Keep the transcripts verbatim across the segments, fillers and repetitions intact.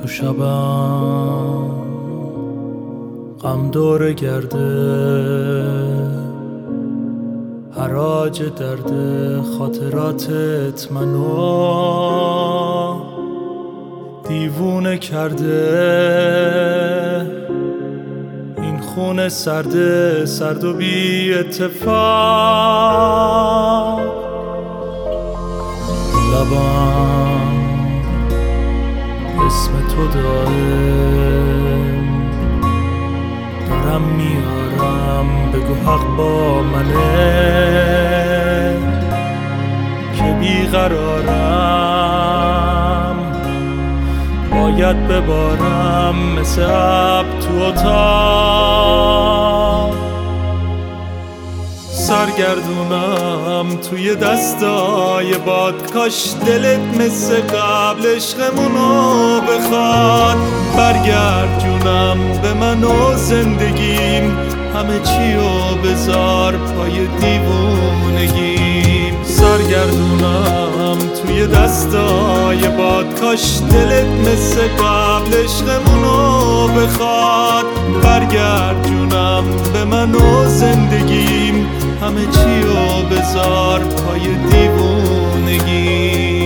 شبم غم دور گرده، حراج درد خاطراتت منو دیوونه کرده. این خونه سرده سرد و بی اتفاق، لبم اسم تو دارم، دارم میارم بگو حق با منه که بیقرارم، باید ببارم مثل اب تو اتاق. سرگردونم توی دستای باد، کاش دلت مثل قبل عشقمونو بخواد. برگرد جونم به من و زندگیم، همه چیو بذار پای دیوونگیم. سرگردونم توی دستای باد، کاش دلت مثل قبل عشقمونو بخواد. برگرد جونم به من و زندگیم، همه چیو بذار پای دیوونگی.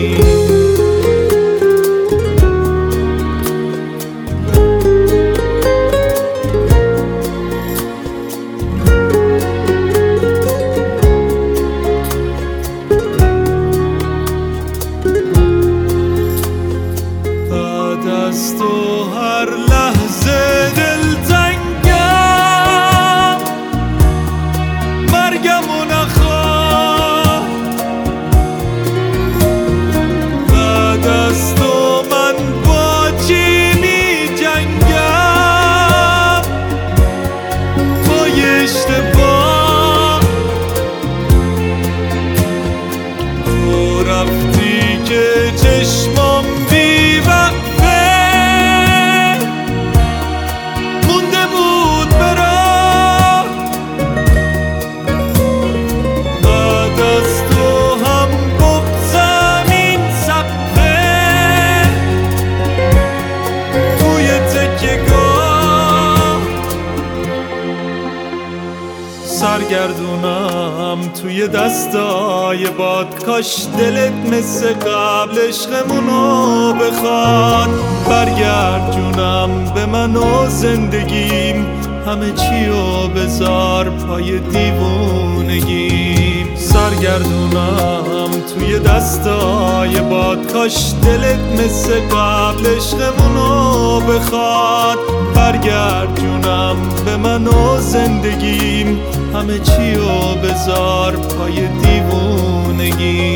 بعد از تو هر لحظه دلتنگم، مرگم و نخواه. بعد از تو من با چی می جنگم؟ با یه اشتباه تو رفتی که چشمام بی وقفه مونده بود برا. بعد از تو هم بغضم این صفحه توی تکیه‌گاه. سرگردونم توی دستای باد، کاش دلت مثل قبل عشقمونو بخواد. برگرد جونم به من و زندگیم، همه چیو بذار پای دیوونگیم. سرگردونم توی دستای باد، کاش دلت مثل قبل عشقمونو بخواد. برگرد جونم به من و زندگیم، همه چیو بذار پای دیوونگی.